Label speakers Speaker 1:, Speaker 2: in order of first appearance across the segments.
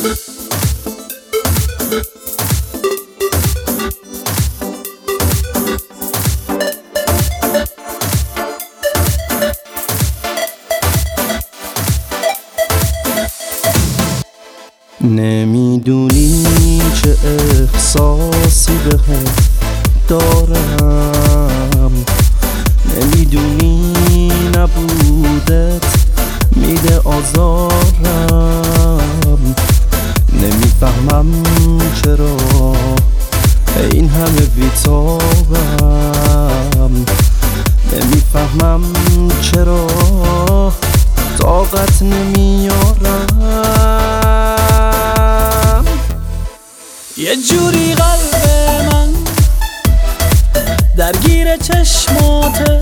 Speaker 1: نمیدونی چه احساسی بهت دارم، نمیدونی نبودت میده آزارم، نمیفهمم چرا این همه بیتابم، نمیفهمم چرا طاقت نمیارم.
Speaker 2: یه جوری قلب من درگیر چشماته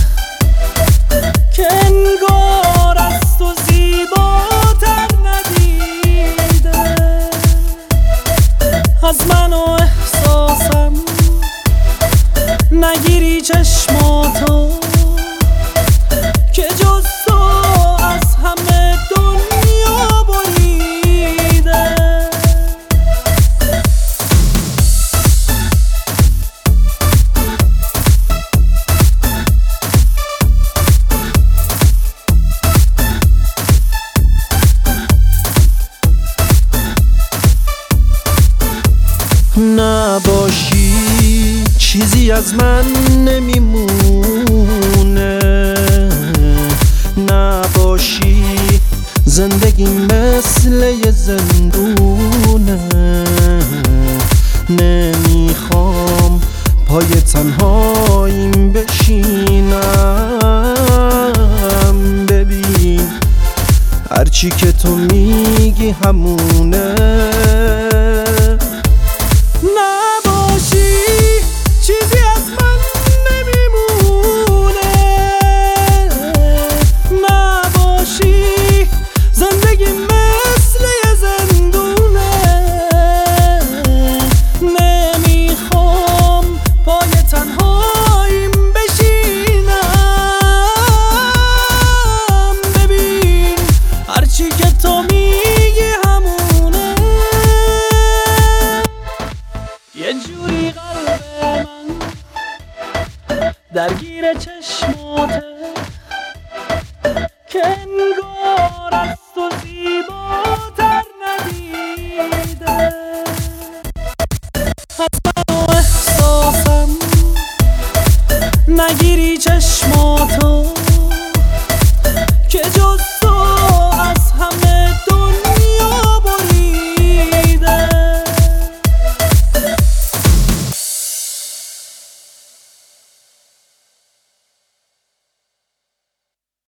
Speaker 2: که انگار از تو زیباتر ندیده، از من و احساسم نگیری چشماتو که جز تو از همه دنیا بریده.
Speaker 1: نباشی چیزی از من نمیمونه، نباشی زندگی مثل یه زندونه، نمیخوام پای تنهاییم بشینم، ببین هرچی که تو میگی همونه.